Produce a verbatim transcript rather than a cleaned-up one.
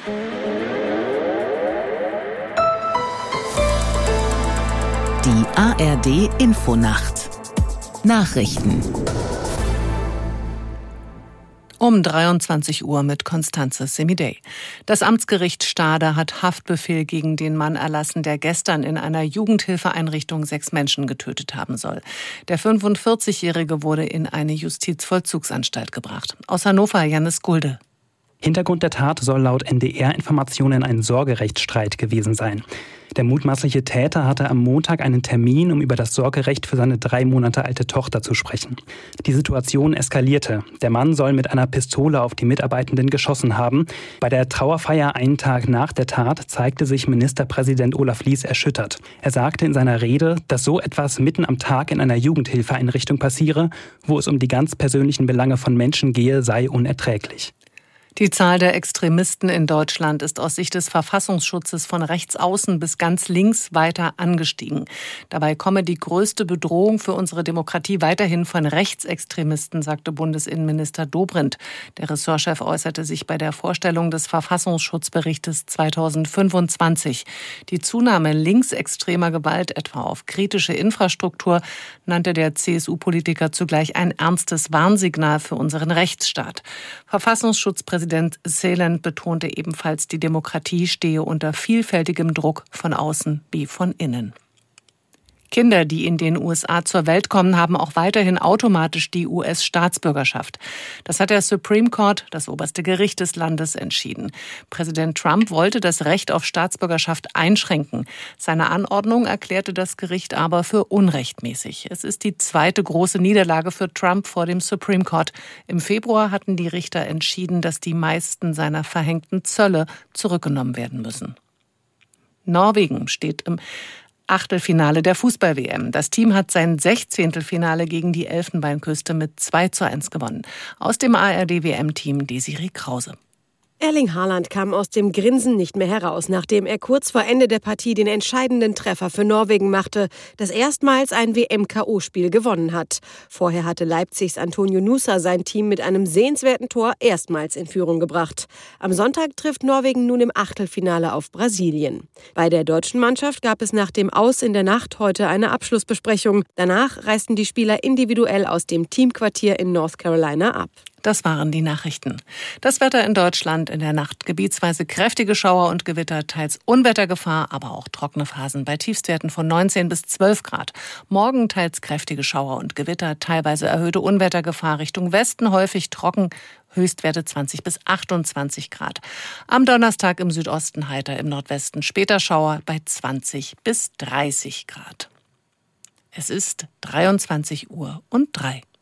Die A R D-Infonacht. Nachrichten. Um dreiundzwanzig Uhr mit Constanze Semidey. Das Amtsgericht Stade hat Haftbefehl gegen den Mann erlassen, der gestern in einer Jugendhilfeeinrichtung sechs Menschen getötet haben soll. Der fünfundvierzigjährige wurde in eine Justizvollzugsanstalt gebracht. Aus Hannover, Jannis Gulde. Hintergrund der Tat soll laut N D R-Informationen ein Sorgerechtsstreit gewesen sein. Der mutmaßliche Täter hatte am Montag einen Termin, um über das Sorgerecht für seine drei Monate alte Tochter zu sprechen. Die Situation eskalierte. Der Mann soll mit einer Pistole auf die Mitarbeitenden geschossen haben. Bei der Trauerfeier einen Tag nach der Tat zeigte sich Ministerpräsident Olaf Lies erschüttert. Er sagte in seiner Rede, dass so etwas mitten am Tag in einer Jugendhilfeeinrichtung passiere, wo es um die ganz persönlichen Belange von Menschen gehe, sei unerträglich. Die Zahl der Extremisten in Deutschland ist aus Sicht des Verfassungsschutzes von rechts außen bis ganz links weiter angestiegen. Dabei komme die größte Bedrohung für unsere Demokratie weiterhin von Rechtsextremisten, sagte Bundesinnenminister Dobrindt. Der Ressortchef äußerte sich bei der Vorstellung des Verfassungsschutzberichtes zweitausendfünfundzwanzig. Die Zunahme linksextremer Gewalt, etwa auf kritische Infrastruktur, nannte der C S U-Politiker zugleich ein ernstes Warnsignal für unseren Rechtsstaat. Verfassungsschutzpräsident Präsident Ceylan betonte ebenfalls, die Demokratie stehe unter vielfältigem Druck von außen wie von innen. Kinder, die in den U S A zur Welt kommen, haben auch weiterhin automatisch die U S-Staatsbürgerschaft. Das hat der Supreme Court, das oberste Gericht des Landes, entschieden. Präsident Trump wollte das Recht auf Staatsbürgerschaft einschränken. Seine Anordnung erklärte das Gericht aber für unrechtmäßig. Es ist die zweite große Niederlage für Trump vor dem Supreme Court. Im Februar hatten die Richter entschieden, dass die meisten seiner verhängten Zölle zurückgenommen werden müssen. Norwegen steht im Achtelfinale der Fußball-W M. Das Team hat sein Sechzehntelfinale gegen die Elfenbeinküste mit zwei zu eins gewonnen. Aus dem A R D-W M-Team Desiree Krause. Erling Haaland kam aus dem Grinsen nicht mehr heraus, nachdem er kurz vor Ende der Partie den entscheidenden Treffer für Norwegen machte, das erstmals ein W M-K O-Spiel gewonnen hat. Vorher hatte Leipzigs Antonio Nusa sein Team mit einem sehenswerten Tor erstmals in Führung gebracht. Am Sonntag trifft Norwegen nun im Achtelfinale auf Brasilien. Bei der deutschen Mannschaft gab es nach dem Aus in der Nacht heute eine Abschlussbesprechung. Danach reisten die Spieler individuell aus dem Teamquartier in North Carolina ab. Das waren die Nachrichten. Das Wetter in Deutschland in der Nacht. Gebietsweise kräftige Schauer und Gewitter, teils Unwettergefahr, aber auch trockene Phasen bei Tiefstwerten von neunzehn bis zwölf Grad. Morgen teils kräftige Schauer und Gewitter, teilweise erhöhte Unwettergefahr Richtung Westen, häufig trocken, Höchstwerte zwanzig bis achtundzwanzig Grad. Am Donnerstag im Südosten heiter, im Nordwesten später Schauer bei zwanzig bis dreißig Grad. Es ist dreiundzwanzig Uhr und drei.